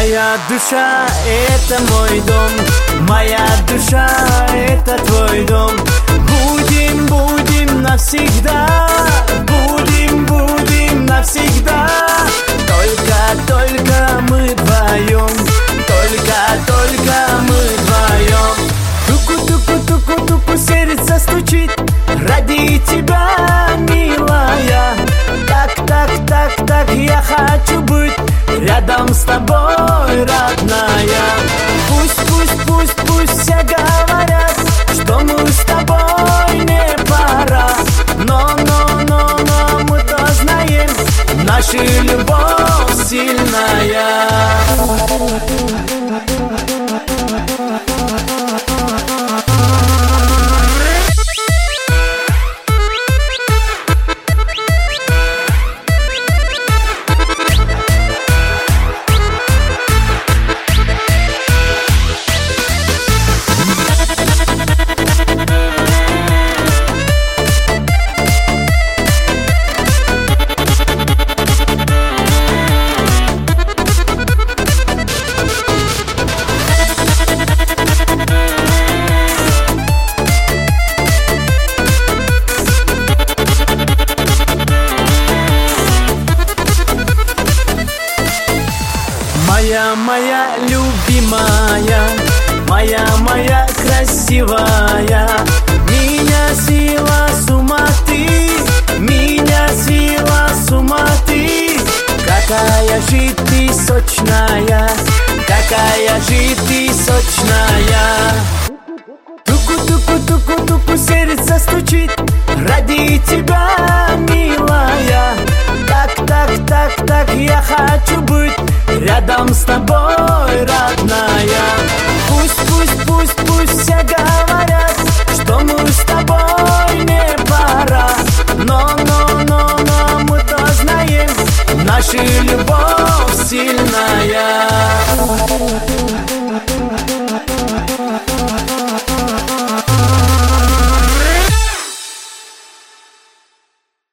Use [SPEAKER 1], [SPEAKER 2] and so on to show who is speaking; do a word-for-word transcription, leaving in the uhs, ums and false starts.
[SPEAKER 1] Моя душа — это мой дом, моя душа — это твой дом. Будем, будем навсегда, будем, будем навсегда. Только, только мы вдвоем, только, только мы вдвоем. Туку, туку, туку, туку, сердце стучит ради тебя, милая. Так, так, так, так, я хочу быть рядом с тобой, родная. Пусть, пусть, пусть, пусть все говорят, что мы с тобой не пара. Но, но, но, но мы-то знаем, наша любовь сильная. Моя, моя любимая, моя, моя красивая, меня свела с ума ты, меня свела с ума ты. Какая же ты сочная, какая же ты сочная. Туку, туку, туку, туку, сердце стучит ради тебя,